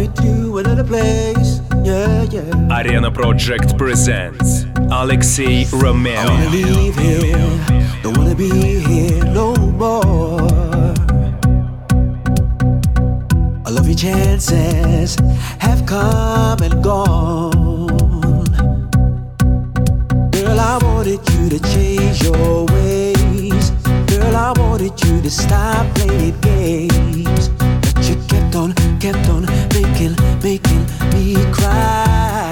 me to another place. Yeah, yeah. Arena Project presents Alexei Romeo. I wanna leave here, don't wanna be here no more. All of your chances have come and gone. Girl, I wanted you to change your ways. Girl, I wanted you to stop playing games. But you kept on making me cry.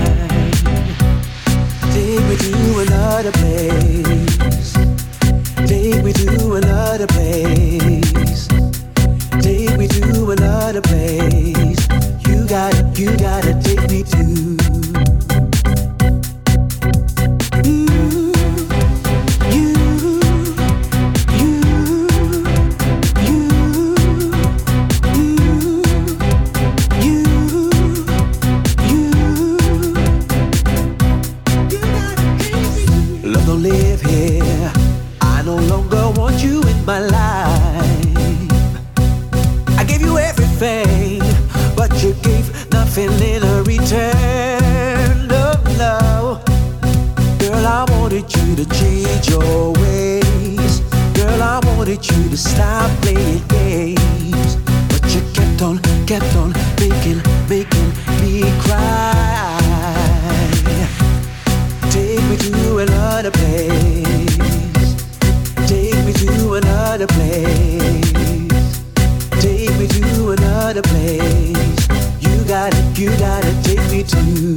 Take me to another place. Take me to another place. Take me to another place. You gotta take me to. Live here. I no longer want you in my life. I gave you everything, but you gave nothing in a return. No, no. Girl, I wanted you to change your ways. Girl, I wanted you to stop playing games. But you kept on making me cry. Take me to another place. Take me to another place. Take me to another place. You gotta take me to.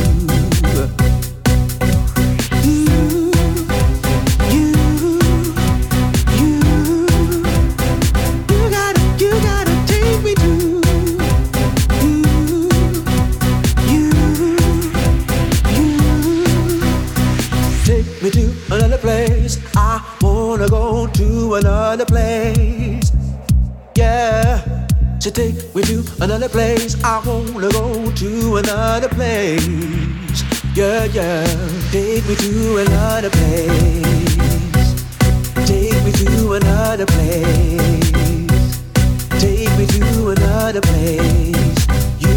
Take me to another place. I wanna go to another place. Yeah. So take me to another place. I wanna go to another place. Yeah, yeah. Take me to another place. Take me to another place. Take me to another place. You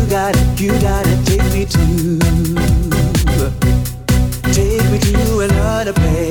gotta take me to. Take me to another place.